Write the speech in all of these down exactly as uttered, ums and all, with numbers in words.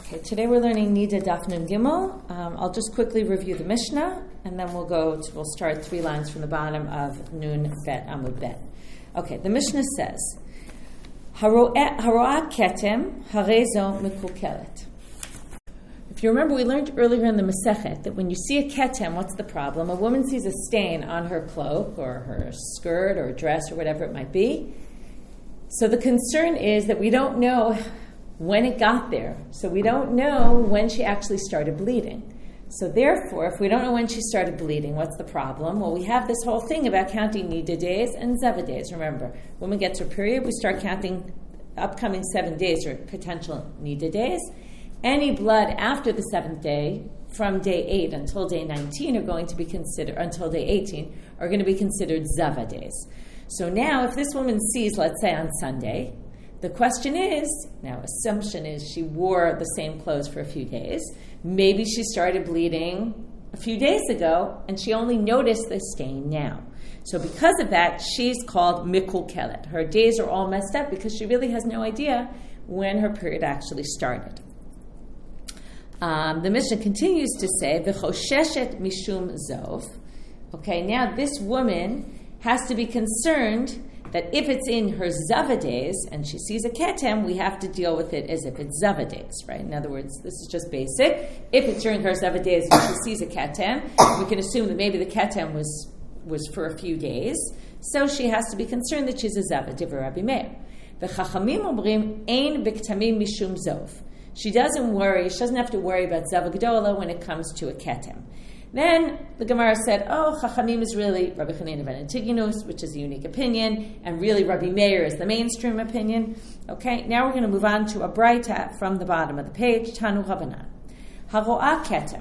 Okay, today we're learning Nida Daf Nun Gimel. Um, I'll just quickly review the Mishnah, and then we'll go. To, we'll start three lines from the bottom of Nun Bet Amud Bet. Okay, the Mishnah says, Haro'a ketem harezo mikukelet. If you remember, we learned earlier in the Masechet that when you see a ketem, what's the problem? A woman sees a stain on her cloak or her skirt or dress or whatever it might be. So the concern is that we don't know when it got there. So we don't know when she actually started bleeding. So therefore, if we don't know when she started bleeding, what's the problem? Well, we have this whole thing about counting Nida days and Zeva days. Remember, woman gets her period, we start counting upcoming seven days or potential Nida days. Any blood after the seventh day, from day eight until day nineteen, are going to be considered, until day eighteen, are going to be considered Zeva days. So now, if this woman sees, let's say on Sunday, the question is, now assumption is she wore the same clothes for a few days. Maybe she started bleeding a few days ago, and she only noticed the stain now. So because of that, she's called mikulkelet. Her days are all messed up because she really has no idea when her period actually started. Um, the Mishnah continues to say, v'chosheshet mishum zov. Okay, now this woman has to be concerned that if it's in her Zava days and she sees a ketem, we have to deal with it as if it's Zava days, right? In other words, this is just basic. If it's during her Zava days and she sees a ketem, we can assume that maybe the ketem was was for a few days. So she has to be concerned that she's a Zava, Divrei Rabbi Meir. The Chachamim omrim ein b'ktamim mishum zov. She doesn't worry, she doesn't have to worry about Zava Gedola when it comes to a ketem. Then the Gemara said, oh, Chachamim is really Rabbi Chanina ben Antigonus, which is a unique opinion, and really Rabbi Meir is the mainstream opinion. Okay, now we're going to move on to a braita from the bottom of the page, Tanu Rabanan. Haro'a ketem.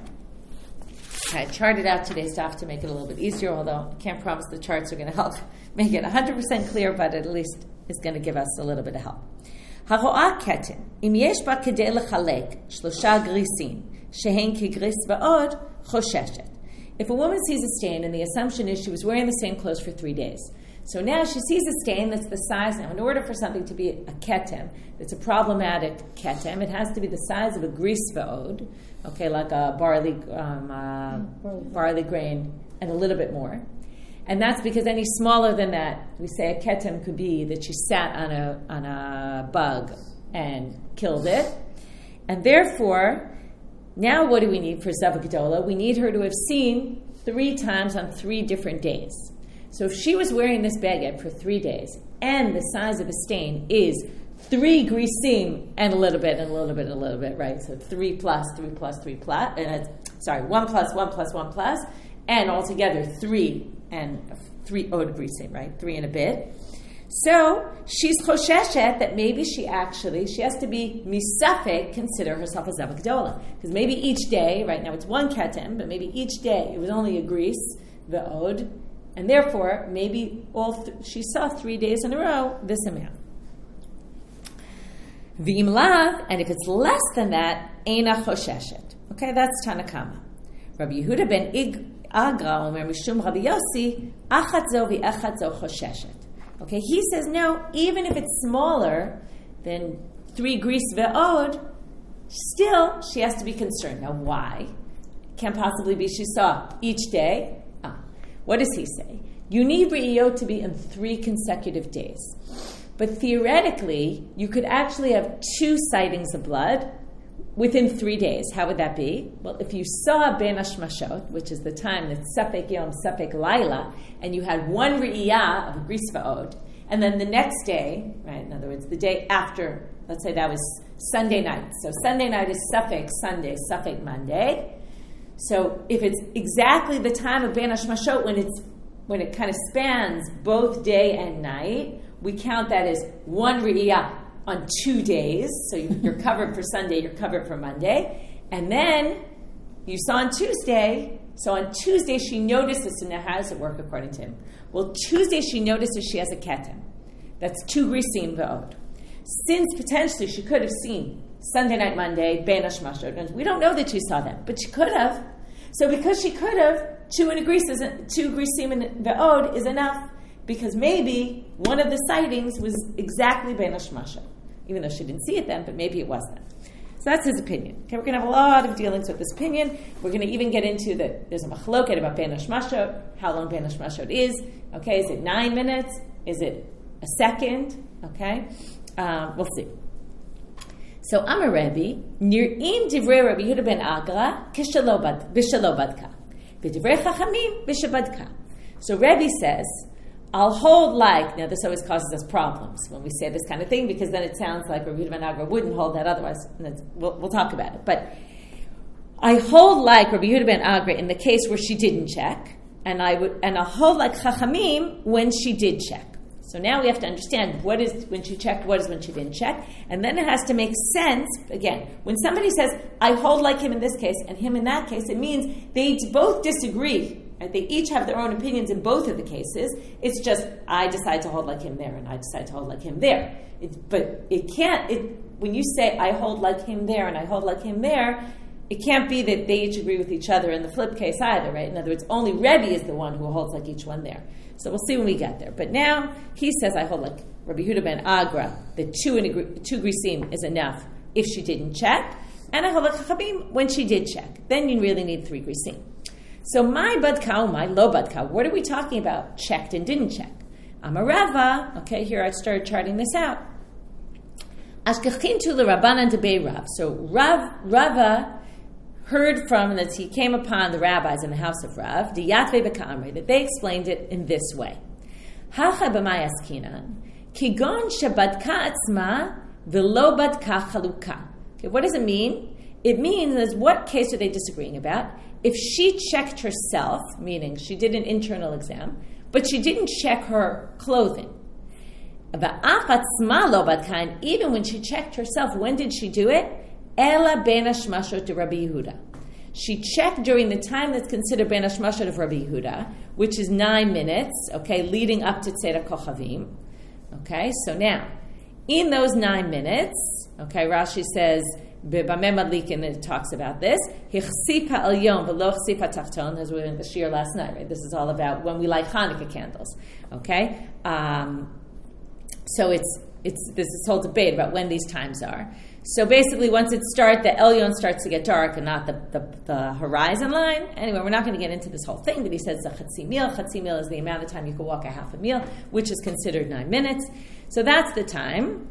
I charted out today's stuff to make it a little bit easier, although I can't promise the charts are going to help make it one hundred percent clear, but at least it's going to give us a little bit of help. Haro'a ketem, im yesh ba kedei lechalek, shlosha grisim, shehen kigris va'od, chosheshet. If a woman sees a stain, and the assumption is she was wearing the same clothes for three days. So now she sees a stain that's the size. Now, in order for something to be a ketem, it's a problematic ketem, it has to be the size of a gris va'od, okay, like a barley, um, uh, barley grain, and a little bit more. And that's because any smaller than that, we say a ketem could be that she sat on a on a bug and killed it. And therefore, now what do we need for Zava Gedola? We need her to have seen three times on three different days. So if she was wearing this baguette for three days, and the size of the stain is three grisim and a little bit, and a little bit, and a little bit, right? So three plus, three plus, three plus, and it's, sorry, one plus, one plus, one plus, and altogether three and three od grisim, right? Three and a bit. So she's chosheshet that maybe she actually, she has to be misafek, consider herself a Zava Gedola. Because maybe each day, right now it's one ketem, but maybe each day it was only a gris, the od, and therefore maybe all th- she saw three days in a row this amount. V'im lav, and if it's less than that, eina chosheshet. Okay, that's Tanakama. Rabbi Yehuda ben Ig- Agra omer mishum Rabbi Yossi, achat zo v'achat zo chosheshet. Okay, he says no, even if it's smaller than three gris ve'od, still she has to be concerned. Now why? Can't possibly be she saw each day. Ah, what does he say? You need re'iyot to be in three consecutive days. But theoretically, you could actually have two sightings of blood within three days. How would that be? Well, if you saw Ben Hashmashot, which is the time that Safek Yom, Safek Laila, and you had one Re'iyah of Gris Va'od, and then the next day, right, in other words, the day after, let's say that was Sunday night. So Sunday night is Safek Sunday, Safek Monday. So if it's exactly the time of Ben Hashmashot, when it's when it kind of spans both day and night, we count that as one Re'iyah on two days, so you're covered for Sunday, you're covered for Monday, and then you saw on Tuesday, so on Tuesday she notices, so now how does it work according to him? Well, Tuesday she notices she has a ketem. That's two grisim v'od. Since potentially she could have seen Sunday night, Monday, Ben Hashmashot, we don't know that she saw them, but she could have. So because she could have, two and a gris isn't, two grisim and v'od is enough, because maybe one of the sightings was exactly Ben Hashmashot. Even though she didn't see it then, but maybe it was then. So that's his opinion. Okay, we're going to have a lot of dealings with this opinion. We're going to even get into that there's a machloket about ben hashmashot, how long ben hashmashot is. Okay, is it nine minutes? Is it a second? Okay, um, we'll see. So Amar Rebbe, Nir'im divrei Rabbi Yehuda ben Agra k'shelo badka, v'divrei Chachamim b'shebadka. So Rebbe says, I'll hold like, now this always causes us problems when we say this kind of thing, because then it sounds like Rabbi Yehuda ben Agra wouldn't hold that otherwise. And we'll, we'll talk about it. But I hold like Rabbi Yehuda ben Agra in the case where she didn't check, and I would, and I'll hold like Chachamim when she did check. So now we have to understand what is when she checked, what is when she didn't check, and then it has to make sense. Again, when somebody says, I hold like him in this case and him in that case, it means they both disagree. Right? They each have their own opinions in both of the cases. It's just, I decide to hold like him there and I decide to hold like him there. It, but it can't, it, when you say, I hold like him there and I hold like him there, it can't be that they each agree with each other in the flip case either, right? In other words, only Rebbe is the one who holds like each one there. So we'll see when we get there. But now he says, I hold like Rabbi Yehuda ben Agra, that two, in, two grisim is enough if she didn't check. And I hold like Chachamim when she did check. Then you really need three grisim. So my badka, my lo badka, what are we talking about? Checked and didn't check. Amarava, okay, here I started charting this out. Ashkechin tu l'Rabbanan debei Rav. So Rav, Rava heard from, that he came upon the rabbis in the house of Rav, Diyatve v'ka'amri, that they explained it in this way. Hacha b'may askinan, kigon shebadka atzma v'lo badka chaluka. Okay, what does it mean? It means, is what case are they disagreeing about? If she checked herself, meaning she did an internal exam, but she didn't check her clothing. V'af atzma lo badka, and even when she checked herself, when did she do it? Ela ben hashmashot de Rabbi Yehuda. She checked during the time that's considered ben hashmashot of Rabbi Yehuda, which is nine minutes, okay, leading up to Tzedek Kochavim. Okay, so now, in those nine minutes, okay, Rashi says, B'bameh Madlikin, it talks about this, Hichsif ha'elyon v'lo chsif ha'tachton, as we were in the shir last night, right? This is all about when we light Hanukkah candles, okay? Um, so it's, it's, there's this whole debate about when these times are. So basically, once it starts, the Elyon starts to get dark and not the, the, the horizon line. Anyway, we're not going to get into this whole thing, but he says the Chatzi Mil. Chatzi Mil is the amount of time you can walk a half a meal, which is considered nine minutes. So that's the time.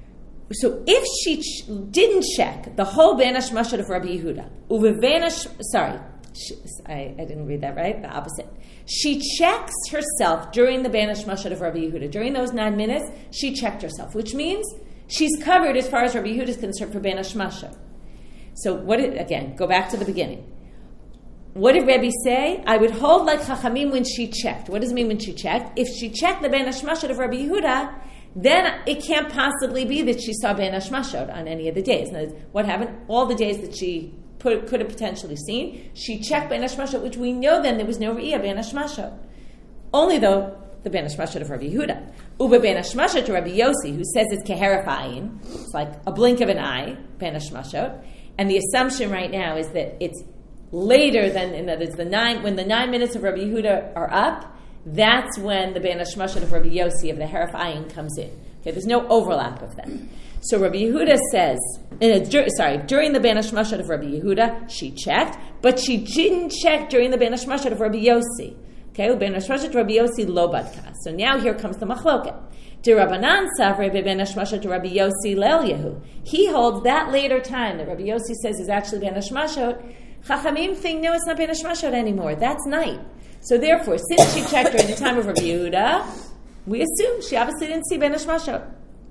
So if she ch- didn't check the whole Ben Hashmashot of Rabbi Yehuda, uvevenash, sorry, she, I, I didn't read that right, the opposite. She checks herself during the Ben Hashmashot of Rabbi Yehuda. During those nine minutes, she checked herself, which means she's covered as far as Rabbi Yehuda is concerned for Ben Hashmashot. So what did, again, go back to the beginning. What did Rebbe say? I would hold like Chachamim when she checked. What does it mean when she checked? If she checked the Ben Hashmashot of Rabbi Yehuda, then it can't possibly be that she saw Ben Hashmashot on any of the days. Now, what happened? All the days that she put, could have potentially seen, she checked Ben Hashmashot, which we know then there was no Re'iyah Ben Hashmashot. Only though the Ben Hashmashot of Rabbi Yehuda. Uba Ben Hashmashot to Rabbi Yossi, who says it's keheref ayin, it's like a blink of an eye, Ben Hashmashot. And the assumption right now is that it's later than, in other words, the nine, when the nine minutes of Rabbi Yehuda are up, that's when the Ben Hashmashot of Rabbi Yossi of the heref ayin comes in. Okay, there's no overlap of them. So Rabbi Yehuda says, in a, sorry, during the Ben Hashmashot of Rabbi Yehuda, she checked, but she didn't check during the Ben Hashmashot of Rabbi Yossi. Okay, Ben Hashmashot Rabbi Yossi lo badka. So now here comes the machloket. De Rabbanan Savrei Ben Hashmashot Rabbi Yossi le'Elyahu. He holds that later time that Rabbi Yossi says is actually Ben Hashmashot. Chachamim think no, it's not Ben Hashmashot anymore. That's night. So therefore, since she checked during the time of Rabbi Yehuda, we assume she obviously didn't see Ben Hashmashot.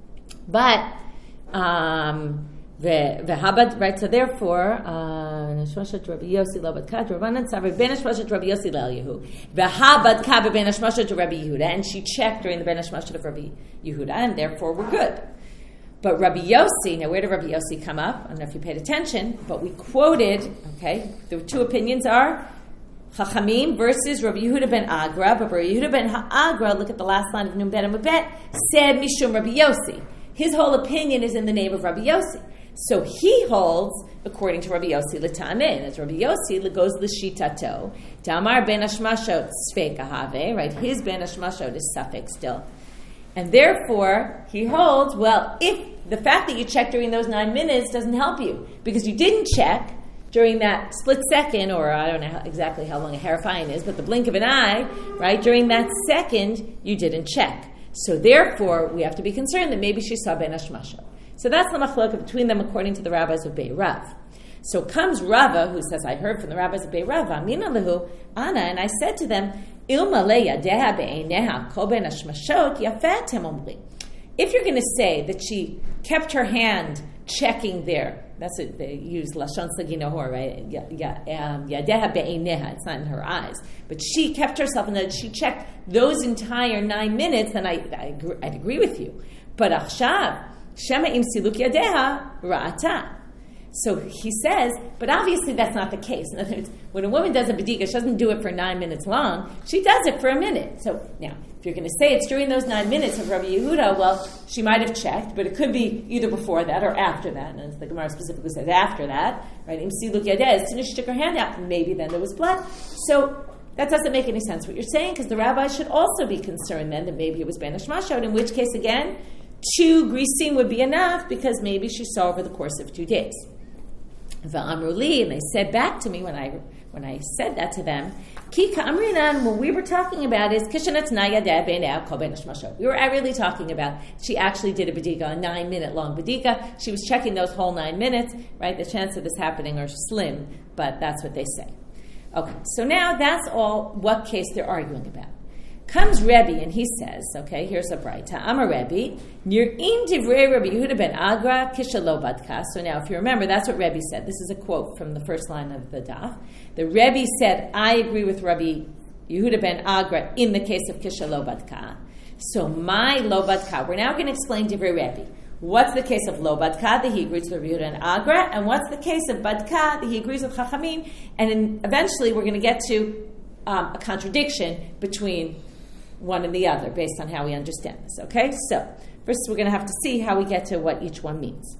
But um, V'habad, right, so therefore, Nashmashat Rabbi Yossi lo badka, Rabbanan Savrei Ben Hashmashot Rabbi Yossi le'Elyahu. V'habad ka Ben Hashmashot to Rabbi Yehuda, and she checked during the Ben Hashmashot of Rabbi Yehuda, and therefore we're good. But Rabbi Yossi, now where did Rabbi Yossi come up? I don't know if you paid attention, but we quoted, okay, the two opinions are Chachamim versus Rabbi Yehuda ben Agra, but Rabbi Yehuda ben Agra, look at the last line of Nun Bet Amud, said Mishum Rabbi Yossi. His whole opinion is in the name of Rabbi Yossi. So he holds, according to Rabbi Yossi, l'tameh. As Rabbi Yossi goes l'shitato. Damar ben hashmashot sfeik ahave, right? His ben hashmashot is suffix still. And therefore, he holds, well, if the fact that you checked during those nine minutes doesn't help you because you didn't check during that split second, or I don't know how, exactly how long a harifying is, but the blink of an eye, right? During that second, you didn't check. So therefore, we have to be concerned that maybe she saw ben hashmasha. So that's the machlokah between them according to the rabbis of Bei Rav. So comes Rava, who says, I heard from the rabbis of Bei Rav, Amina lehu, Anna, and I said to them, Ilma le yadeha be'eineha kol ben hashmashot yafet hem omri. If you're going to say that she kept her hand checking there, that's it, they use Lashon Saginohor, right? Yadeha be'eineha, it's not in her eyes. But she kept herself, and that she checked those entire nine minutes, then I, I agree, I'd agree with you. But achshav, shema im siluk yadeha ra'ata. So he says, but obviously that's not the case. In other words, when a woman does a bedika, she doesn't do it for nine minutes long. She does it for a minute. So now, if you're going to say it's during those nine minutes of Rabbi Yehuda, well, she might have checked, but it could be either before that or after that. And as the Gemara specifically says, after that, right? Imsi luk yadeh, as soon as she took her hand out, maybe then there was blood. So that doesn't make any sense what you're saying, because the rabbi should also be concerned then that maybe it was ben hashmashot, in which case, again, two grisim would be enough, because maybe she saw over the course of two days. V'amruli, and they said back to me when I when I said that to them, Ki ka'amrinan, what we were talking about is kishanatna yadeh be'nei kol ben hashmashot. We were really talking about she actually did a bedika, a nine minute long bedika. She was checking those whole nine minutes, right? The chance of this happening are slim, but that's what they say. Okay, so now that's all what case they're arguing about. Comes Rebbe and he says, okay, here's a braita. I'm a Rebbe. Nir'in divrei Rabbi Yehuda ben Agra kishalo badka. So now, if you remember, that's what Rebbe said. This is a quote from the first line of the daf. The Rebbe said, I agree with Rabbi Yehuda ben Agra in the case of kishalo badka. So my lo badka. We're now going to explain divrei Rebbe. What's the case of lo badka, that he agrees with Rabbi Yehuda and Agra, and what's the case of badka, that he agrees with Chachamim, and in, eventually we're going to get to um, a contradiction between one and the other, based on how we understand this. Okay, so first we're going to have to see how we get to what each one means.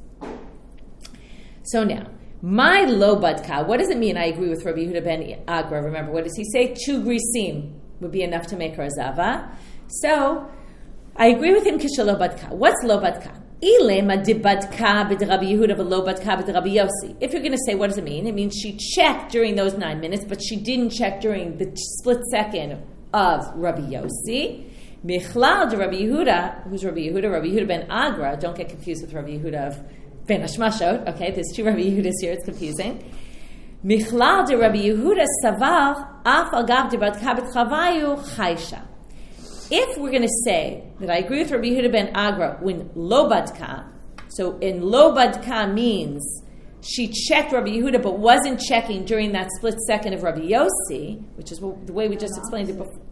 So now, my lo badka, what does it mean? I agree with Rabbi Yehuda ben Agra. Remember, what does he say? Two grisim would be enough to make her a zava. So I agree with him. Kisha lo badka. What's lo badka? Ilema di badka b'd Rabbi Yehuda v'lo badka b'd Rabbi Yossi. If you're going to say, what does it mean? It means she checked during those nine minutes, but she didn't check during the split second of Rabbi Yossi. Michlal de Rabbi Yehuda, who's Rabbi Yehuda? Rabbi Yehuda ben Agra. Don't get confused with Rabbi Yehuda of ben Hashmashot. Okay, there's two Rabbi Yehudas here. It's confusing. Michlal de Rabbi Yehuda savar af agav de badka b'chavayu chaysha. If we're going to say that I agree with Rabbi Yehuda ben Agra when lo badka, so in lo badka means she checked Rabbi Yehuda but wasn't checking during that split second of Rabbi Yossi, which is the way we just explained it before.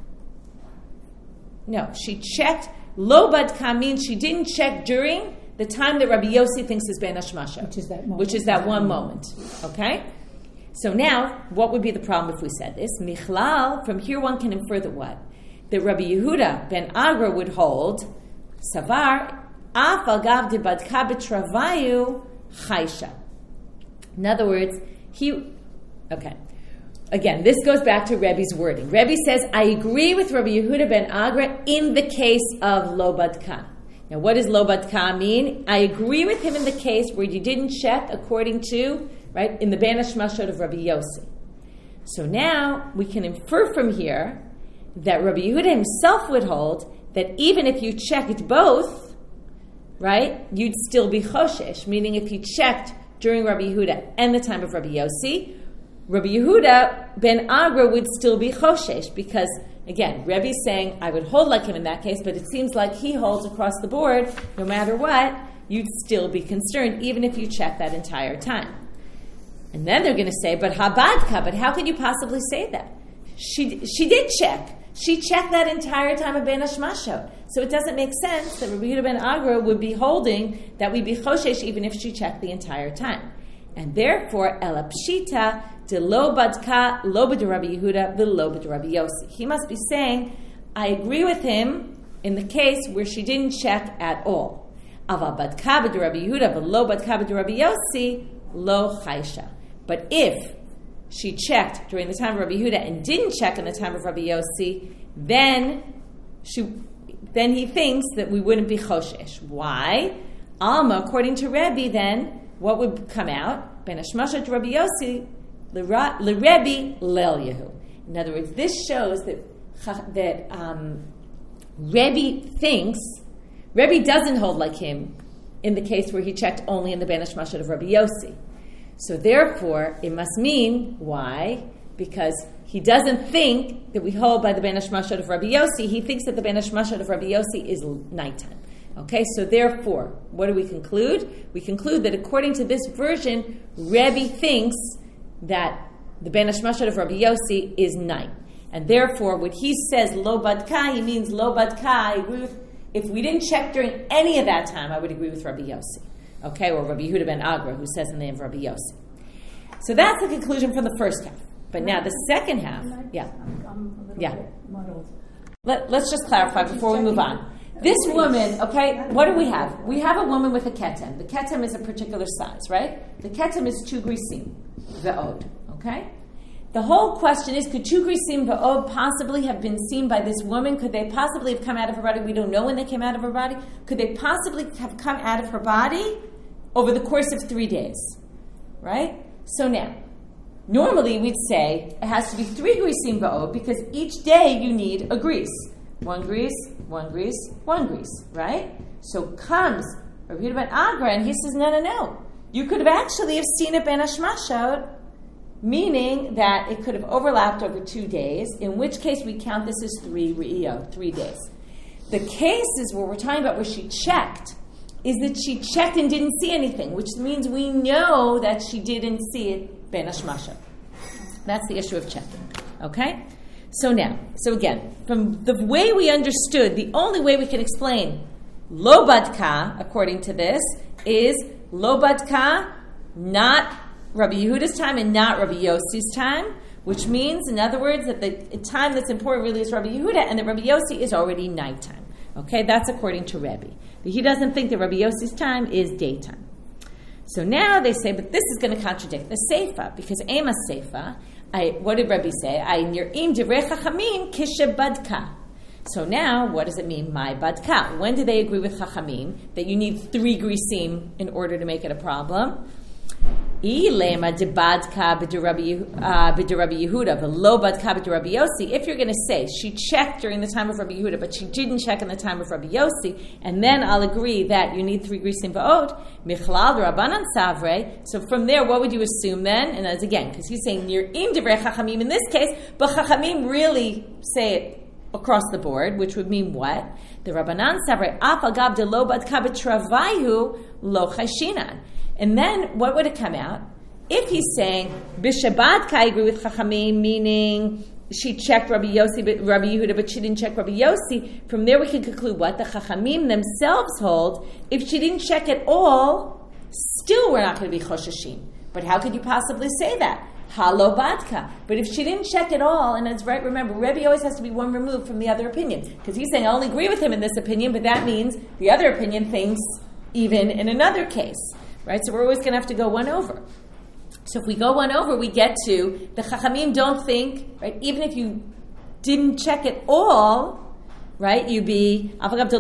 No, she checked. Lo badka means she didn't check during the time that Rabbi Yossi thinks is ben hashmasha, which is that moment. Which is that one moment. Okay? So now, what would be the problem if we said this? Michlal, from here one can infer that what? That Rabbi Yehuda ben Agra would hold, savar, af agav de badka b'travayu chaysha. In other words, he, okay. Again, this goes back to Rebbe's wording. Rebbe says, I agree with Rabbi Yehuda ben Agra in the case of lo badka. Now, what does lo badka mean? I agree with him in the case where you didn't check according to, right, in the ben hashmashot of Rabbi Yossi. So now, we can infer from here that Rabbi Yehuda himself would hold that even if you checked both, right, you'd still be choshesh, meaning if you checked during Rabbi Yehuda and the time of Rabbi Yossi, Rabbi Yehuda ben Agra would still be choshesh, because, again, Rebbe's saying, I would hold like him in that case, but it seems like he holds across the board, no matter what, you'd still be concerned, even if you check that entire time. And then they're going to say, but habadka, but how could you possibly say that? She she did check. She checked that entire time of ben hashmashot. So it doesn't make sense that Rabbi Yehuda ben Agra would be holding that we'd be choshesh even if she checked the entire time. And therefore, ela pshita de lo badka lo b'd Rabbi Yehuda v'lo b'd Rabbi Yossi. He must be saying, I agree with him in the case where she didn't check at all. Ava badka b'd Rabbi Yehuda v'lo badka b'd Rabbi Yossi lo chaysha. But if she checked during the time of Rabbi Yehuda and didn't check in the time of Rabbi Yossi, then she, then he thinks that we wouldn't be choshesh. Why? Alma, according to Rebbe, then, what would come out? Ben Hashmashat Rabbi Yossi, L'Rebbe Lel Yehu. In other words, this shows that, that um, Rebbe thinks, Rebbe doesn't hold like him in the case where he checked only in the Ben Hashmashat of Rabbi Yossi. So therefore, it must mean, why? Because he doesn't think that we hold by the Ben Hashmashat of Rabbi Yossi. He thinks that the Ben Hashmashat of Rabbi Yossi is nighttime. Okay, so therefore, what do we conclude? We conclude that according to this version, Rebbe thinks that the Ben Hashmashat of Rabbi Yossi is night. And therefore, when he says lo badka, he means lo badka. I agree with, if we didn't check during any of that time, I would agree with Rabbi Yossi. Okay, or Rabbi Yehuda ben Agra, who says in the name of Rabbi Yossi. So that's the conclusion from the first half. But now the second half, yeah, yeah. Let, let's just clarify before we move on. This woman, okay, what do we have? We have a woman with a ketem. The ketem is a particular size, right? The ketem is two grisim, ve'od, okay? The whole question is, could two grisim ve'od possibly have been seen by this woman? Could they possibly have come out of her body? We don't know when they came out of her body. Could they possibly have come out of her body over the course of three days, right? So now, normally we'd say it has to be three grisim ve'od because each day you need a grease. One grease, one grease, one grease, right? So comes Rabbi Yehuda ben Agra and he says, no, no, no. You could have actually have seen it ben hashmashot, meaning that it could have overlapped over two days, in which case we count this as three re'iyot, three days. The cases where we're talking about where she checked is that she checked and didn't see anything, which means we know that she didn't see it ben hashmashot. That's the issue of checking, okay? So now, so again, from the way we understood, the only way we can explain lo badka, according to this, is lo badka, not Rabbi Yehuda's time and not Rabbi Yossi's time, which means, in other words, that the time that's important really is Rabbi Yehuda and that Rabbi Yossi is already nighttime. Okay, that's according to Rebbe. But he doesn't think that Rabbi Yossi's time is daytime. So now they say, but this is going to contradict the Seifa, because Ema Seifa, I, what did Rebbe say? I nir'im divrei chachamim kishe So now, what does it mean, my badka? When do they agree with chachamim that you need three grisim in order to make it a problem? Ilema debadka b'derabi Yehuda v'lo badka b'derabi Yossi. If you're going to say she checked during the time of Rabbi Yehuda, but she didn't check in the time of Rabbi Yossi, and then I'll agree that you need three grisim v'od michlal Rabbanan savre. So from there, what would you assume then? And as again, because he's saying nir'im divrei chachamim in this case, but chachamim really say it across the board, which would mean what? The Rabbanan savre af agav de lo badka b'travayu lo chashinan. And then, what would it come out? If he's saying, B'Shabbat I agree with Chachamim, meaning she checked Rabbi Yossi, but Rabbi Yehuda, but she didn't check Rabbi Yossi, from there we can conclude what? The Chachamim themselves hold, if she didn't check at all, still we're not going to be Choshashim. But how could you possibly say that? Halo Badka. But if she didn't check at all, and it's right, remember, Rebbe always has to be one removed from the other opinion. Because he's saying, I only agree with him in this opinion, but that means the other opinion thinks even in another case. Right, so we're always going to have to go one over. So if we go one over, we get to the Chachamim don't think, right, even if you didn't check at all, right, you'd be,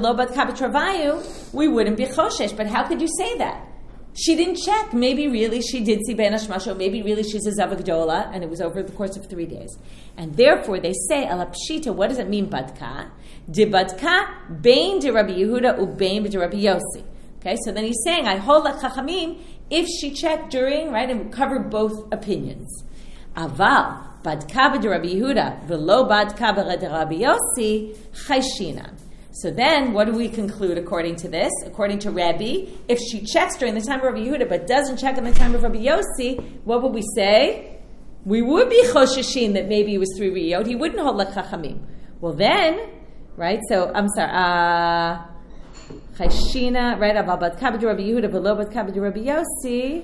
we wouldn't be Choshesh. But how could you say that? She didn't check. Maybe really she did see Ben Hashmasho. Maybe really she's a Zavagdola, and it was over the course of three days. And therefore they say, Ala Pshita, what does it mean, Badka? De Badka, Bein de Rabbi Yehuda, Ubein de Rabbi Yossi. Okay, so then he's saying, I hold like Chachamim if she checked during, right, and covered both opinions. Aval, badka b'Rabbi Yehuda, v'lo badka b'Rabbi Yossi, chayshinan. So then, what do we conclude according to this? According to Rebbe, if she checks during the time of Rabbi Yehuda, but doesn't check in the time of Rabbi Yossi, what would we say? We would be chosheshin that maybe it was three riyot. He wouldn't hold like Chachamim. Well then, right, so, I'm sorry, uh... Chayshina, right? Aval badka b'Rabbi Yehuda v'lo badka b'Rabbi Yossi.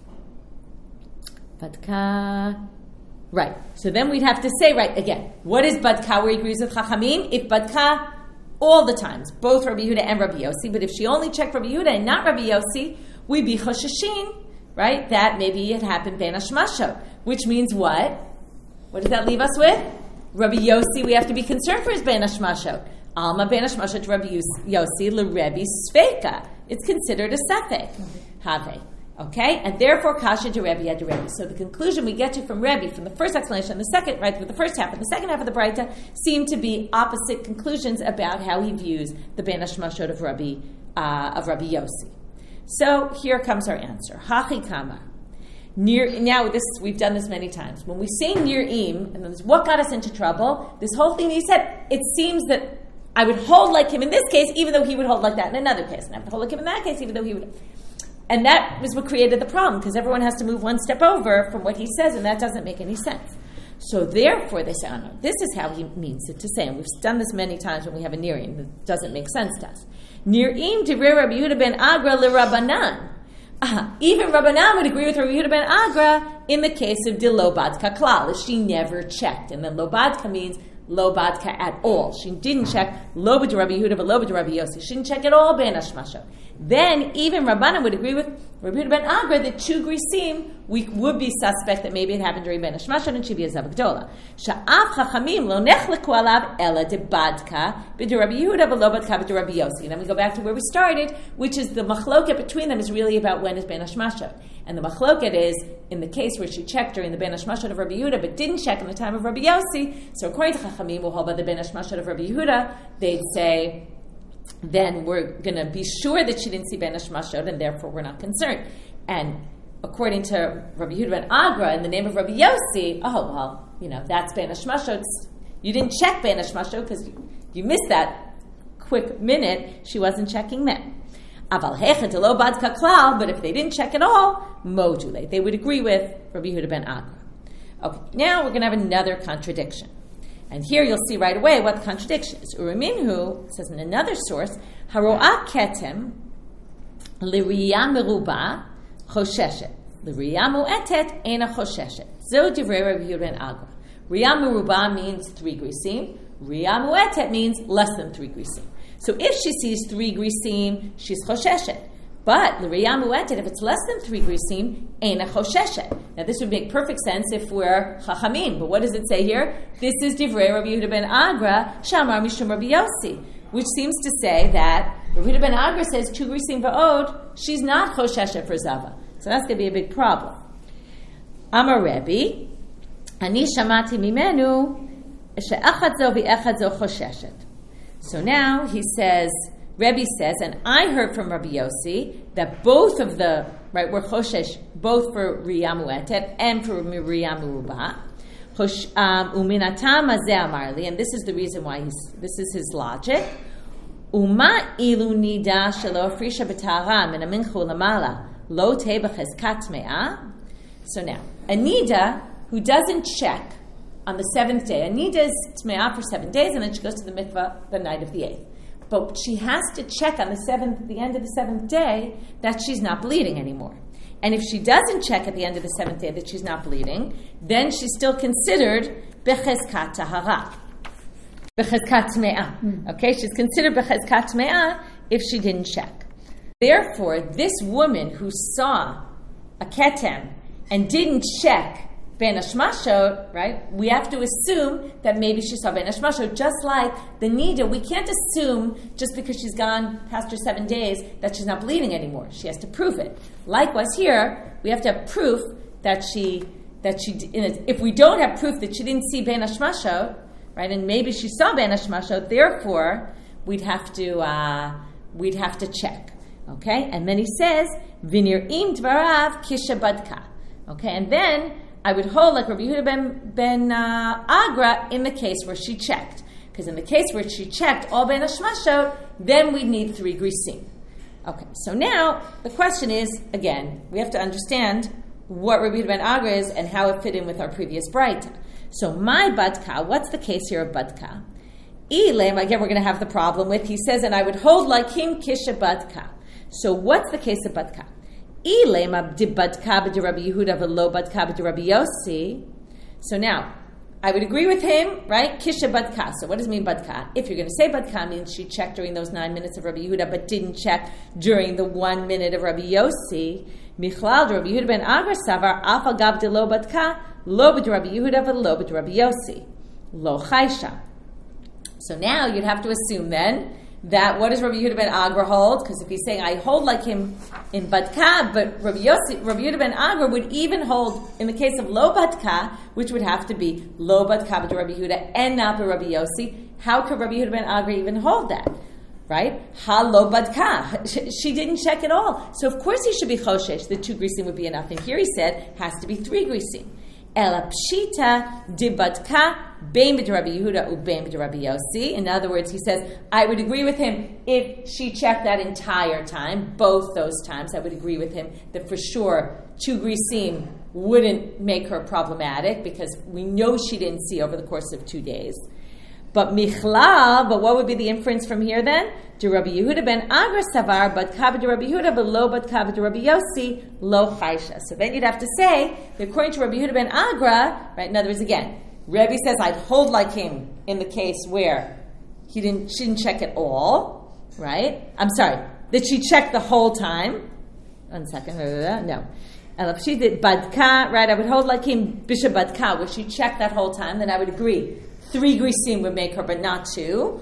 Badka, right? So then we'd have to say, right again, what is badka? Where he agrees with Chachamim? If badka all the times, both Rabbi Yehuda and Rabbi Yossi, but if she only checked Rabbi Yehuda and not Rabbi Yossi, we'd be chosheshin, right? That maybe it happened ben hashmasho, which means what? What does that leave us with? Rabbi Yossi, we have to be concerned for his ben hashmasho. Alma ben hashmashat Rabbi Yossi l'Rebbe Sveka. it's considered a safek. Have. Okay? And therefore, kasha de Rebbe ad Rebbe. So the conclusion we get to from Rebbe, from the first explanation and the second, right, with the first half and the second half of the Braita, seem to be opposite conclusions about how he views the Ben Hashmashot of Rabbi, uh, of Rabbi Yossi. So here comes our answer. Hachi kama. Near, now, this we've done this many times. When we say nir'im, and what got us into trouble, this whole thing he said, it seems that I would hold like him in this case, even though he would hold like that in another case, and I would hold like him in that case, even though he would. And that was what created the problem, because everyone has to move one step over from what he says, and that doesn't make any sense. So therefore, they say, oh no, this is how he means it to say, and we've done this many times when we have a nir'im that doesn't make sense to us. Nir'im divrei Rabbi Yehuda ben Agra l'Rabbanan. Uh, even Rabbanan would agree with Rabbi Yehuda ben Agra in the case of de lo badka klal, she never checked. And then lo badka means lo badka at all. She didn't check lo b'd Rabbi Yehuda v'lo b'd Rabbi Yossi. She didn't check at all ben hashmashot. Then even Rabbanan would agree with Rabbi Yehuda ben Agra that two grisim we would be suspect that maybe it happened during ben hashmashot and she'd be a zavak Sha'af chachamim lo nechleku alav ela de badka b'd Rabbi Yehuda v'lo badka b'd Rabbi Yossi. And then we go back to where we started, which is the machloket between them is really about when is ben hashmashot. And the machloket is in the case where she checked during the ben hashmashot of Rabbi Yehuda but didn't check in the time of Rabbi Yossi. So according to chachamim who hold by the ben hashmashot of Rabbi Yehuda, they'd say, then we're going to be sure that she didn't see Ben Hashmashot, and therefore we're not concerned. And according to Rabbi Yehuda ben Agra, in the name of Rabbi Yossi, oh, well, you know, that's Ben Hashmashot. You didn't check Ben Hashmashot because you, you missed that quick minute. She wasn't checking then. Aval hechet lo badka klal, but if they didn't check at all, module. They would agree with Rabbi Yehuda ben Agra. Okay, now we're going to have another contradiction. And here you'll see right away what the contradiction is. Uraminhu says in another source, Haro'ah ketem l'riyah meruba chosheshet. L'riyah mu'etet ena chosheshet. Zo divrei Rabbi Yehuda ben Agra. Riyah meruba means three grisim. Riyah mu'etet means less than three grisim. So if she sees three grisim, she's chosheshet. But l'riyah mu'etet, if it's less than three grisim, ena chosheshet. Now this would make perfect sense if we're chachamim. But what does it say here? This is divrei Rabbi Yehuda ben Agra, shamar mishum Rabbi Yossi, which seems to say that Rabbi Yehuda ben Agra says two grisim va'od, she's not chosheshet for zava. So that's going to be a big problem. Amar Rebbe, ani shamati mimenu she'echad zo v'echad zo chosheshet. So now he says, Rebbe says, and I heard from Rabbi Yossi that both of the, right, were choshesh, both for Riyah Mu'etet and for Riyah Meruba. Uminatam hazeh amarli, and this is the reason why he's, this is his logic. Uma ilu nida shelo frisha b'tara min aminchu lamala lo te b'chezkat me'ah. So now, a nida who doesn't check on the seventh day, a nida is tme'ah for seven days, and then she goes to the mikvah the night of the eighth. But she has to check on the seventh, the end of the seventh day, that she's not bleeding anymore. And if she doesn't check at the end of the seventh day that she's not bleeding, then she's still considered bechezkat tahara, bechezkat tme'ah. Okay, she's considered bechezkat tme'ah if she didn't check. Therefore, this woman who saw a ketem and didn't check Ben Hashmashot, right? We have to assume that maybe she saw Ben Hashmashot, just like the Nida. We can't assume just because she's gone past her seven days that she's not bleeding anymore. She has to prove it. Likewise here, we have to have proof that she, that she, if we don't have proof that she didn't see Ben Hashmashot, right, and maybe she saw Ben Hashmashot, therefore, we'd have to, uh, we'd have to check. Okay? And then he says, V'nir'im dvarav kisha badka. Okay? And then, I would hold like Rabbi Yehuda ben, ben uh, Agra in the case where she checked. Because in the case where she checked all Ben Hashmashot, then we'd need three grisim. Okay, so now the question is, again, we have to understand what Rabbi Yehuda ben Agra is and how it fit in with our previous Braita. So my badka, what's the case here of badka? Ilem, again we're going to have the problem with, he says, and I would hold like him kisha badka. So what's the case of badka? So now, I would agree with him, right? Kisha badka. So what does it mean badka? If you're going to say badka, means she checked during those nine minutes of Rabbi Yehuda, but didn't check during the one minute of Rabbi Yossi. Michlal Rabbi Yehuda ben Agra savar af agav de lo badka lo b'd Rabbi Yehuda v'lo b'd Rabbi Yossi lo chaysha. So now you'd have to assume then that what does Rabbi Yehuda ben Agra hold? Because if he's saying I hold like him in Badka, but Rabbi, Yossi, Rabbi Yehuda ben Agra would even hold in the case of Lo Badka, which would have to be Lo Badka but Rabbi Yehuda and not by Rabbi Yossi. How could Rabbi Yehuda ben Agra even hold that? Right? Ha Lo Badka. She didn't check at all. So of course he should be Choshesh. The two grisim would be enough. And here he said has to be three grisim. Ela pshita di badka bein b'd Rabbi Yehuda u bein b'd Rabbi Yossi. In other words, he says, I would agree with him if she checked that entire time, both those times. I would agree with him that for sure two grisim wouldn't make her problematic because we know she didn't see over the course of two days. But michlal, but what would be the inference from here then? To Rabbi Yehuda ben Agra savar, but kabed Rabbi Yehuda, but lo but kabed Rabbi Yossi, lo chaysha. So then you'd have to say that according to Rabbi Yehuda ben Agra, right? In other words, again, Rabbi says I'd hold like him in the case where he didn't, she didn't check at all, right? I'm sorry, that she checked the whole time. One second, no. If she did badka, right? I would hold like him bisha badka, where she checked that whole time. Then I would agree. Three grisim would make her, but not two.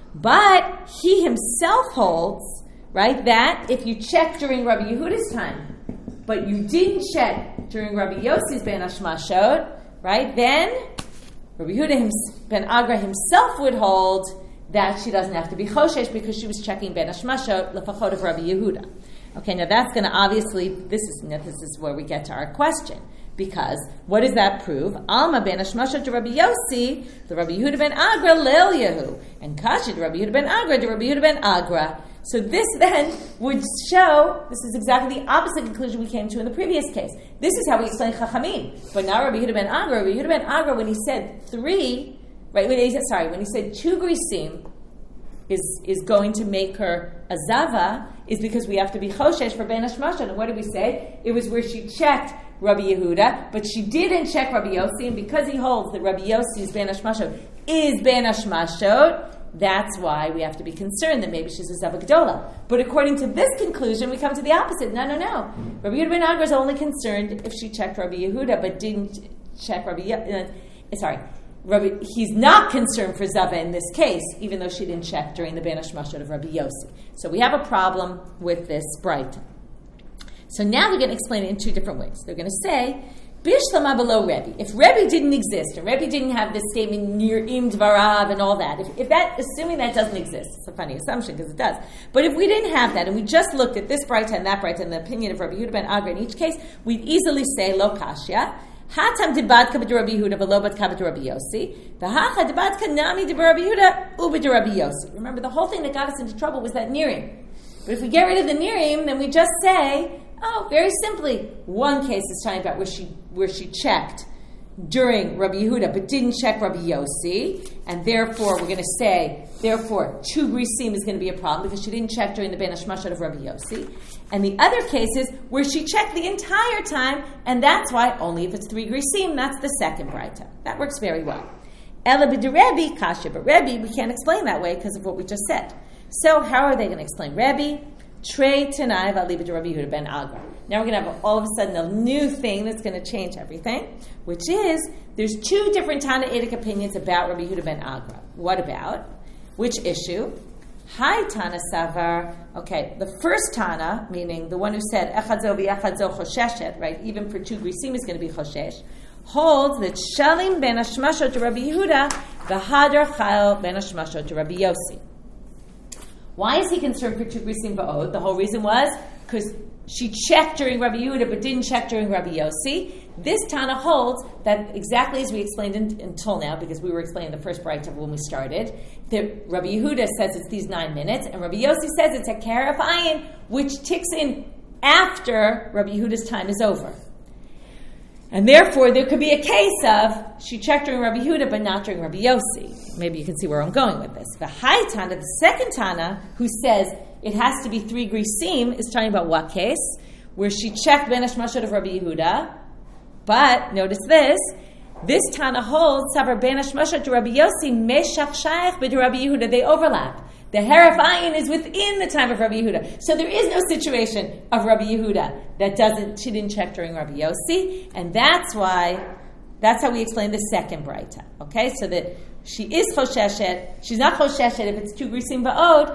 But he himself holds, right, that if you check during Rabbi Yehuda's time, but you didn't check during Rabbi Yossi's ben Hashmashot, right, then Rabbi Yehuda ben Agra himself would hold that she doesn't have to be Choshesh because she was checking ben Hashmashot lefachot of Rabbi Yehuda. Okay, now that's going to obviously, this is this is where we get to our question. Because what does that prove? Alma ben Hashmashot to Rabbi Yossi, the Rabbi Yehuda ben Agra leil Yehu, and Kashi to Rabbi Yehuda ben Agra to Rabbi Yehuda ben Agra. So this then would show this is exactly the opposite conclusion we came to in the previous case. This is how we explain Chachamim. But now Rabbi Yehuda ben Agra, Rabbi Yehuda ben Agra, when he said three, right? When he said, sorry, when he said two grisim is is going to make her a zava, is because we have to be choshesh for ben Hashmashot. And what did we say? It was where she checked Rabbi Yehuda, but she didn't check Rabbi Yossi, and because he holds that Rabbi Yossi's ben Hashmashot is ben Hashmashot, that's why we have to be concerned that maybe she's a Zava Gdola. But according to this conclusion, we come to the opposite. No, no, no. Rabbi Yehuda ben Agra is only concerned if she checked Rabbi Yehuda, but didn't check Rabbi Yossi. Uh, sorry. Rabbi, he's not concerned for Zava in this case, even though she didn't check during the ben Hashmashot of Rabbi Yossi. So we have a problem with this bright. So now they're going to explain it in two different ways. They're going to say, Bishlama below Rebbe. If Rebbe didn't exist, and Rebbe didn't have this statement near Im Dvarav and all that, if, if that, assuming that doesn't exist, it's a funny assumption because it does. But if we didn't have that, and we just looked at this bright and that bright and the opinion of Rabbi Yehuda ben Agra in each case, we'd easily say lo kashya. Hatam dibadka b'Rabbi Yehuda v'lo badka b'Rabbi Yossi. V'hacha dibadka nami d'Rabbi Yehuda u'b'Rabbi Yossi. Remember, the whole thing that got us into trouble was that nirim. But if we get rid of the nirim, then we just say, oh, very simply, one case is talking about where she where she checked during Rabbi Yehuda but didn't check Rabbi Yossi, and therefore we're going to say, therefore, two grisim is going to be a problem because she didn't check during the ben Hashmashot of Rabbi Yossi. And the other cases where she checked the entire time, and that's why only if it's three grisim, that's the second braita. That works very well. Ela b'Rebbe kasha, but Rebbe we can't explain that way because of what we just said. So how are they going to explain Rebbe? Trey Tanai Valiba Rabbi Yehuda ben Agra. Now we're going to have all of a sudden a new thing that's going to change everything, which is there's two different Tanaitic opinions about Rabbi Yehuda ben Agra. What about? Which issue? Hi Tana Savar. Okay, the first Tana, meaning the one who said Echadzo v'Echadzo Chosheshet, right? Even for two grisim is going to be Choshesh, holds that Shalim ben Hashmashot to Rabbi Yehuda, v'Hadar Chayil ben Hashmashot to Rabbi Yossi. Why is he concerned for two grisim va'od? The whole reason was because she checked during Rabbi Yehuda but didn't check during Rabbi Yossi. This Tana holds that exactly as we explained in, until now, because we were explaining the first braita when we started, that Rabbi Yehuda says it's these nine minutes, and Rabbi Yossi says it's a karaf ayin, which ticks in after Rabbi Yehuda's time is over. And therefore, there could be a case of she checked during Rabbi Yehuda but not during Rabbi Yossi. Maybe you can see where I'm going with this. The high Tana, the second Tana, who says it has to be three grisim, is talking about what case? Where she checked ben Hashmashot of Rabbi Yehuda, but notice this, this Tana holds Savar ben Hashmashot to Rabbi Yossi meshach shayach b'd Rabbi Yehuda. They overlap. The Haraf Ayin is within the time of Rabbi Yehuda. So there is no situation of Rabbi Yehuda that doesn't, she didn't check during Rabbi Yossi, and that's why, that's how we explain the second braita. Okay, so that she is Chosheshet, she's not Chosheshet if it's two grisim va'od,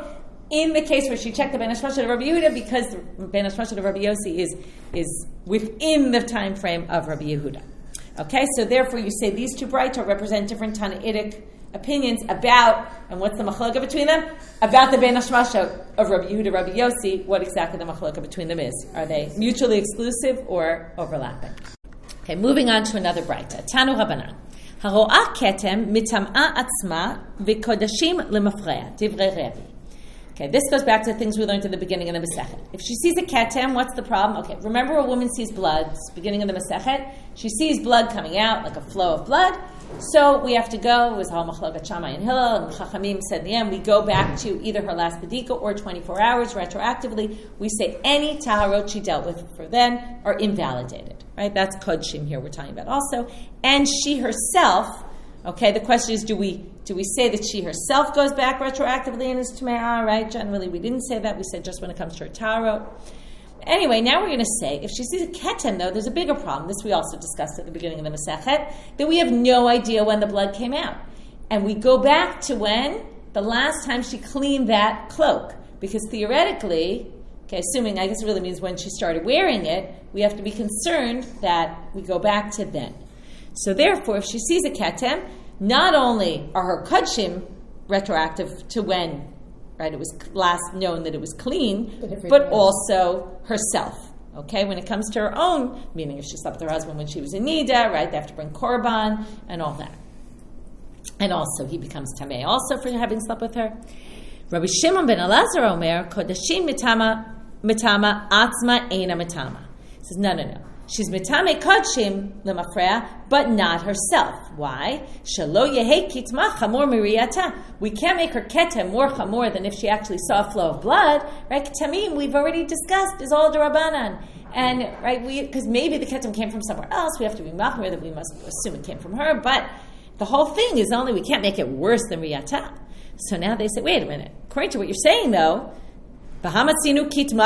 in the case where she checked the Ben Hashmasha of Rabbi Yehuda, because the Ben Hashmasha of Rabbi Yossi is, is within the time frame of Rabbi Yehuda. Okay, so therefore you say these two Braita represent different Tanaitic opinions about, and what's the machlokah between them? About the Ben Hashmasha of Rabbi Yehuda, Rabbi Yossi, what exactly the machlokah between them is. Are they mutually exclusive or overlapping? Okay, moving on to another Braita. Tanu Rabbanan. Haro'ah ketem mitam'a atzma v'kodashim lemafreya. Divrei Rebbe. Okay, this goes back to things we learned at the beginning of the Masechet. If she sees a ketem, what's the problem? Okay, remember a woman sees blood, beginning of the Masechet. She sees blood coming out, like a flow of blood. So we have to go, it was Hal Machlokat Shammai and Hillel, and Chachamim said in the end, we go back to either her last Bedika or twenty-four hours retroactively. We say any Taharot she dealt with for then are invalidated. Right? That's Kodshim here we're talking about also. And she herself, okay, the question is, do we do we say that she herself goes back retroactively and is Tume'ah, right? Generally, we didn't say that. We said just when it comes to her Taharot. Anyway, now we're going to say, if she sees a ketem, though, there's a bigger problem. This we also discussed at the beginning of the Masechet, that we have no idea when the blood came out. And we go back to when? The last time she cleaned that cloak. Because theoretically, okay, assuming, I guess it really means when she started wearing it, we have to be concerned that we go back to then. So therefore, if she sees a ketem, not only are her kodshim retroactive to when, right, it was last known that it was clean, but, but also herself. Okay, when it comes to her own, meaning if she slept with her husband when she was in Nida, right, they have to bring korban and all that. And also, he becomes tamei also for having slept with her. Rabbi Shimon ben Elazar Omer, kodashim mitama mitama atzma eina mitama. He says, no, no, no. She's mitame kodshim lemafreya, but not herself. Why? Shelo yehe kitma chamor miriyata. We can't make her ketem more chamor than if she actually saw a flow of blood. Right? Ketamim, we've already discussed, is all derabanan. And, right, we because maybe the ketem came from somewhere else. We have to be machmir that we must assume it came from her. But the whole thing is only we can't make it worse than riyata. So now they say, wait a minute. According to what you're saying, though, but Rav Shimon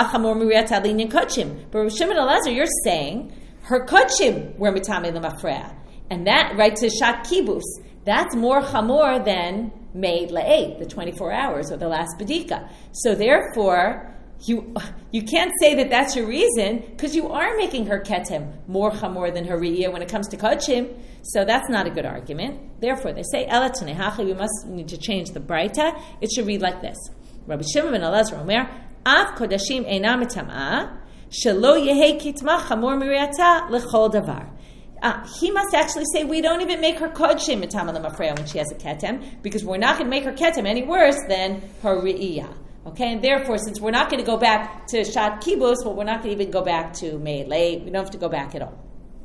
Elazar, you're saying her kodshim were mitame lemafreya, and that right to shat kibus. That's more chamor than made la'eit, the twenty-four hours or the last bedika. So therefore, you you can't say that that's your reason because you are making her ketem more chamor than her riyah when it comes to kodshim. So that's not a good argument. Therefore, they say ela tanehacha. We must need to change the braita. It should read like this. Rabbi Shimon ben Elazar Omer, Av kodashim eina mitamah, shelo yehe kitma chamor miriyata lechol davar. Uh, he must actually say we don't even make her kodshim mitama lemafreya when she has a ketem, because we're not going to make her ketem any worse than her re'iyah. Okay, and therefore, since we're not going to go back to shat kibus, well, we're not going to even go back to me'elei. We don't have to go back at all.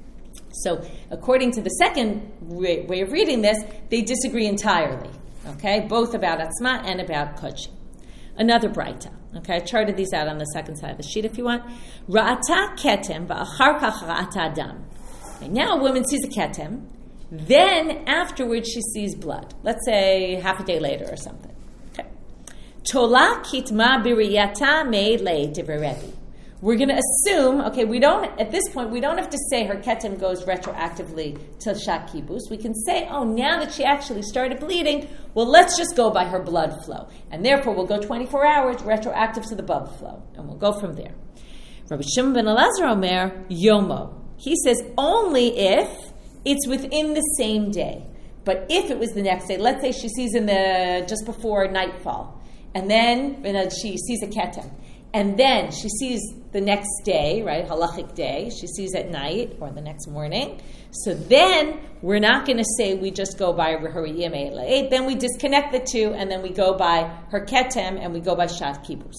So, according to the second way, way of reading this, they disagree entirely. Okay, both about atzma and about kodshim. Another braita. Okay, I charted these out on the second side of the sheet if you want. Ra'ata ketem va'achar kach ra'ata dam. Now a woman sees a ketem, then afterwards she sees blood. Let's say half a day later or something. Okay. Tola kitma biriyata me'elei divrei Rebbe. We're going to assume, okay, we don't, at this point, we don't have to say her ketem goes retroactively to shat kibus. We can say, oh, now that she actually started bleeding, well, let's just go by her blood flow. And therefore, we'll go twenty-four hours retroactive to the blood flow. And we'll go from there. Rabbi Shimon ben Elazar Omer, Yomo. He says only if it's within the same day. But if it was the next day, let's say she sees in the, just before nightfall, and then you know, she sees a ketem. And then she sees the next day, right, halachic day, she sees at night or the next morning. So then we're not going to say we just go by her re'iyah me'elei. Then we disconnect the two and then we go by her ketem and we go by shat kibus.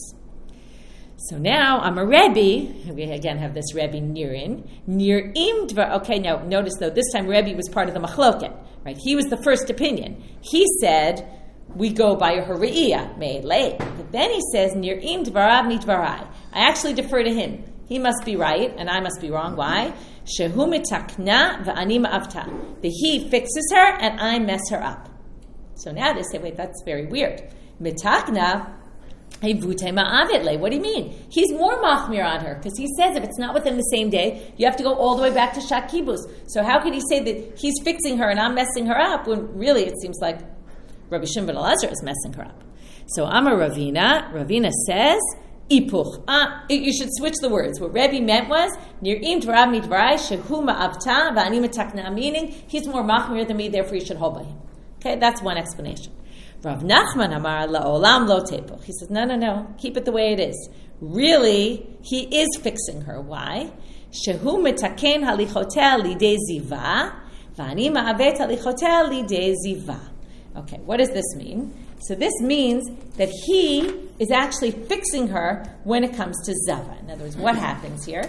So now I'm a Rebbe. We again have this Rebbe Nirin. Nirim dvar. Okay, now notice though, this time Rebbe was part of the machloket, right? He was the first opinion. He said, we go by her re'iyah me'elei. But then he says, Nirim dvarav mitvarai. I actually defer to him. He must be right, and I must be wrong. Why? Shehu mitakna v'ani ma'avta. That he fixes her, and I mess her up. So now they say, wait, that's very weird. Mitakna, hevute ma'avitle. What do you mean? He's more machmir on her, because he says if it's not within the same day, you have to go all the way back to shat kibus. So how could he say that he's fixing her and I'm messing her up, when really it seems like Rabbi Shimon ben Elazar is messing her up? So Amar Ravina, Ravina says, Ipuch. Ah, you should switch the words. What Rebbe meant was, Nir'im dvarav midvarai shehu ma'avta v'ani metakna, meaning he's more machmir than me, therefore you should hold by him. Okay, that's one explanation. Rav Nachman Amar la'olam lo tepuch. He says, no, no, no, keep it the way it is. Really, he is fixing her. Why? Shehu metaken halichotea lidei ziva v'ani ma'avet halichotea lidei ziva. Okay, what does this mean? So this means that he is actually fixing her when it comes to zava. In other words, what happens here?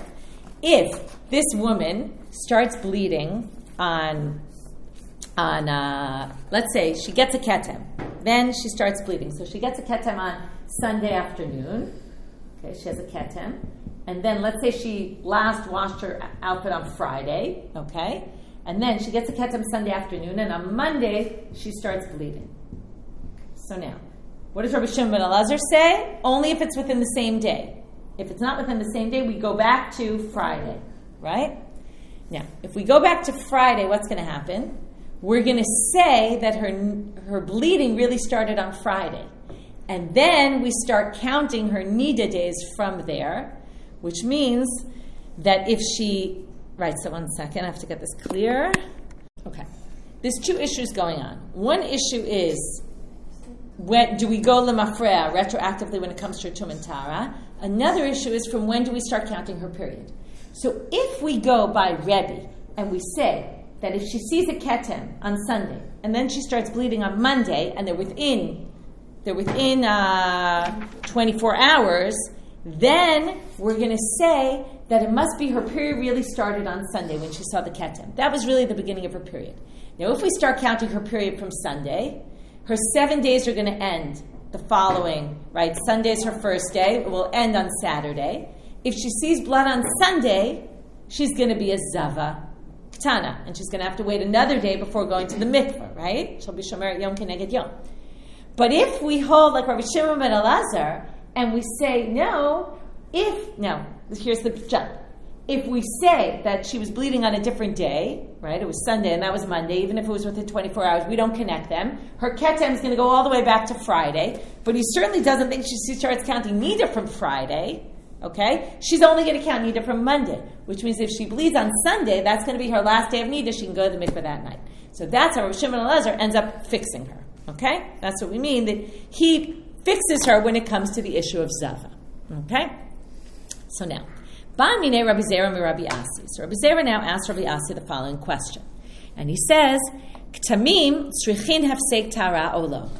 If this woman starts bleeding on, on uh, let's say she gets a ketem, then she starts bleeding. So she gets a ketem on Sunday afternoon. Okay, she has a ketem. And then let's say she last washed her outfit on Friday. Okay, and then she gets a ketem Sunday afternoon, and on Monday she starts bleeding. So now, what does Rabbi Shimon ben Elazar say? Only if it's within the same day. If it's not within the same day, we go back to Friday, right? Now, if we go back to Friday, what's going to happen? We're going to say that her her bleeding really started on Friday. And then we start counting her nida days from there, which means that if she... Right, so one second, I have to get this clear. Okay. There's two issues going on. One issue is... When do we go lemafrea retroactively when it comes to her tum and tara? Another issue is from when do we start counting her period? So if we go by Rebbe and we say that if she sees a ketem on Sunday and then she starts bleeding on Monday and they're within they're within uh, twenty-four hours, then we're going to say that it must be her period really started on Sunday when she saw the ketem. That was really the beginning of her period. Now, if we start counting her period from Sunday, her seven days are going to end the following, right? Sunday's her first day. It will end on Saturday. If she sees blood on Sunday, she's going to be a zava ktana, and she's going to have to wait another day before going to the mikvah, right? She'll be shomer yom keneged yom. But if we hold like Rabbi Shimon ben Elazar, and we say, no, if, no, here's the jump. If we say that she was bleeding on a different day, right, it was Sunday and that was Monday, even if it was within twenty-four hours, we don't connect them. Her ketem is going to go all the way back to Friday, but he certainly doesn't think she starts counting nida from Friday, okay? She's only going to count nida from Monday, which means if she bleeds on Sunday, that's going to be her last day of nida. She can go to the mikveh that night. So that's how Rav Shimon ben Elazar ends up fixing her, okay? That's what we mean, that he fixes her when it comes to the issue of zava, okay? So now, Ba'amine Rabbi Zera mi Rabbi Asi. So Rabbi Zera now asks Rabbi Asi the following question. And he says, K'tamim tzrichin hafsek tara olo.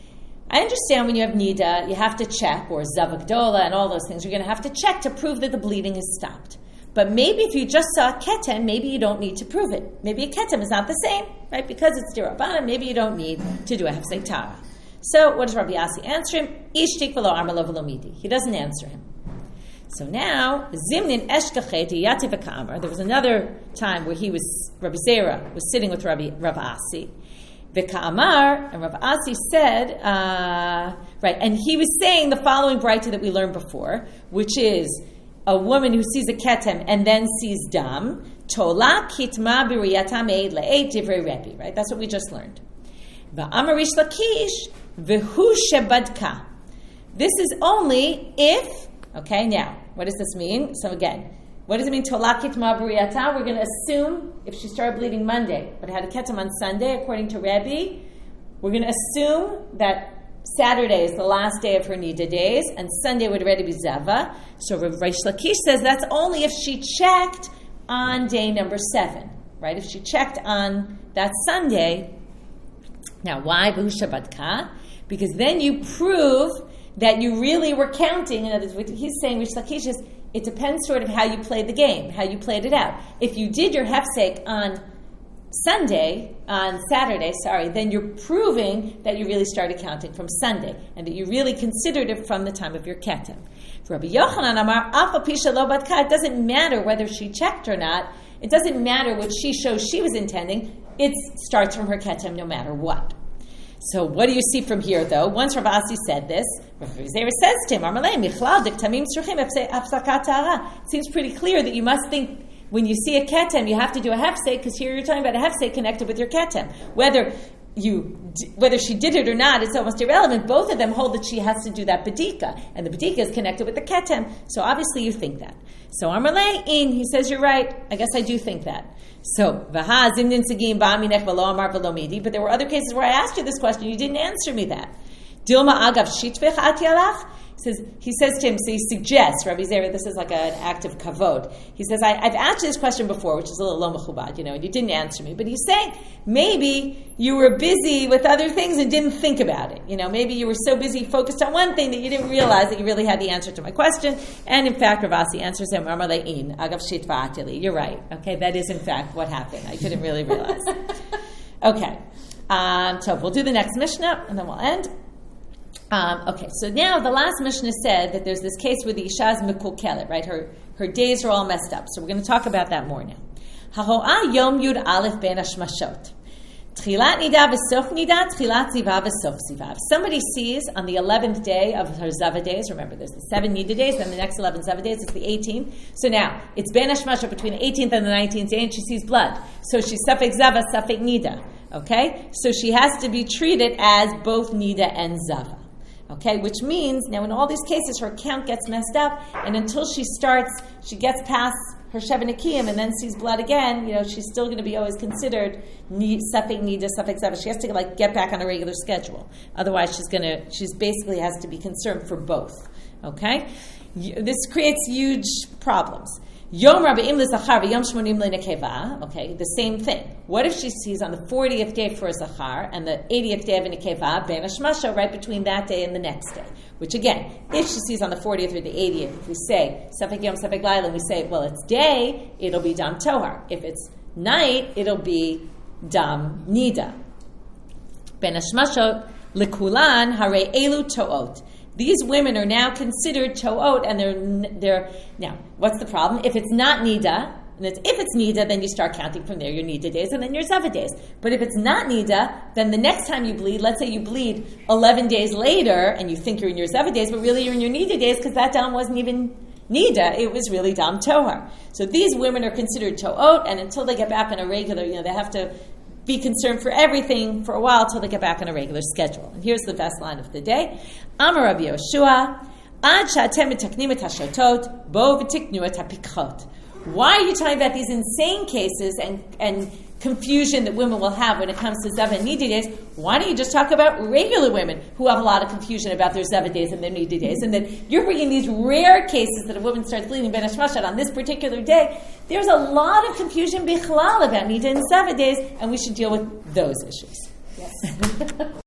I understand when you have nida, you have to check, or zavagdola and all those things, you're going to have to check to prove that the bleeding has stopped. But maybe if you just saw a ketem, maybe you don't need to prove it. Maybe a ketem is not the same, right? Because it's dirabana, maybe you don't need to do a hafsek tara. So what does Rabbi Asi answer him? Ishtik v'lo armalo v'lo midi. He doesn't answer him. So now, Zimnin Eshkachet Yati v'Ka'amar. There was another time where he was, Rabbi Zera was sitting with Rabbi Rav Asi. V'Ka'amar, and Rav Asi said, uh, right, and he was saying the following braita that we learned before, which is a woman who sees a ketem and then sees dam, tola kitma b'riyata me'ed le'ed divrei Rebbe, right? That's what we just learned. V'Amar Rish Lakish v'hu shebadka. This is only if. Okay, now, what does this mean? So again, what does it mean, tolakit ma'buriyata? We're going to assume if she started bleeding Monday, but had a ketem on Sunday, according to Rebbe, we're going to assume that Saturday is the last day of her nida days, and Sunday would already be zava. So Reish Lakish says that's only if she checked on day number seven, right? If she checked on that Sunday. Now, why v'hu shebadka? Because then you prove that you really were counting. In other words, what he's saying, Rish Lakish, is it depends sort of how you played the game, how you played it out. If you did your hefsek on Sunday, on Saturday, sorry, then you're proving that you really started counting from Sunday and that you really considered it from the time of your ketem. For Rabbi Yochanan Amar, Afa Pisha Lo Badka, it doesn't matter whether she checked or not. It doesn't matter what she shows she was intending. It starts from her ketem no matter what. So what do you see from here, though? Once Rav Asi said this, Rav Zera says to him, it seems pretty clear that you must think when you see a ketem, you have to do a hefsek, because here you're talking about a hefsek connected with your ketem. Whether you, whether she did it or not, it's almost irrelevant. Both of them hold that she has to do that bedika, and the bedika is connected with the ketem. So obviously you think that. So Amarle in, he says, you're right. I guess I do think that. So Vaha zimnin sigim ba'aminech v'lo amar v'lo midi. But there were other cases where I asked you this question, you didn't answer me that. Dilma agav shitvech atialach. He says, he says to him, so he suggests, Rabbi Zera, this is like an act of kavod. He says, I, I've asked you this question before, which is a little lo mechubad, you know, and you didn't answer me. But he's saying, maybe you were busy with other things and didn't think about it. You know, maybe you were so busy focused on one thing that you didn't realize that you really had the answer to my question. And in fact, Ravasi answers him, Amar le'in, agav shitva atili. You're right. Okay, that is in fact what happened. I couldn't really realize. Okay. Um, so we'll do the next Mishnah, and then we'll end. Um, okay, so now the last Mishnah said that there's this case where the Isha is mekulkelet, right? Her her days are all messed up. So we're going to talk about that more now. Haho'ah yom yud aleph ben hashmashot. Tchilat nida v'sof nida, tchilat ziva v'sof ziva. If somebody sees on the eleventh day of her zava days, remember there's the seven nida days, then the next eleven zava days, it's the eighteenth. So now, it's ben hashmashot between the eighteenth and the nineteenth day, and she sees blood. So she's safek zava, safek nida. Okay? So she has to be treated as both nida and zava. Okay, which means, now in all these cases, her count gets messed up, and until she starts, she gets past her Sheva Nekiyim and then sees blood again, you know, she's still going to be always considered Safek Nida, Safek Zava. She has to, like, get back on a regular schedule. Otherwise, she's going to, she's basically has to be concerned for both. Okay? This creates huge problems. Yom Rabbeim l'Zachar v'Yom Shmonim l'Nekeva. Okay, the same thing. What if she sees on the fortieth day for a Zachar and the eightieth day of a Nekeva, Ben Hashmasha, right between that day and the next day? Which again, if she sees on the fortieth or the eightieth, if we say Safek Yom Safek Laila, we say, well, it's day, it'll be Dam Tohar. If it's night, it'll be Dam Nida. Ben Hashmasha l'Kulan Hare Elu To'ot. These women are now considered to'ot, and they're they're now. What's the problem? If it's not nida, and it's, if it's nida, then you start counting from there your nida days and then your zava days. But if it's not nida, then the next time you bleed, let's say you bleed eleven days later, and you think you're in your zava days, but really you're in your nida days because that dam wasn't even nida; it was really dam tohar. So these women are considered to'ot, and until they get back on a regular, you know, they have to be concerned for everything for a while till they get back on a regular schedule. And here's the best line of the day. Amar Rabbi Yoshua, Ad sha'atem mitaknim et hashotot, bo v'tiknu et hapikchot. Why are you talking about these insane cases and, and confusion that women will have when it comes to Zeva and Nida days? Why don't you just talk about regular women who have a lot of confusion about their Zeva days and their Nida days? And that you're bringing these rare cases that a woman starts bleeding Ben Hashmashat on this particular day. There's a lot of confusion bichlal about Nida and Zeva days, and we should deal with those issues. Yes.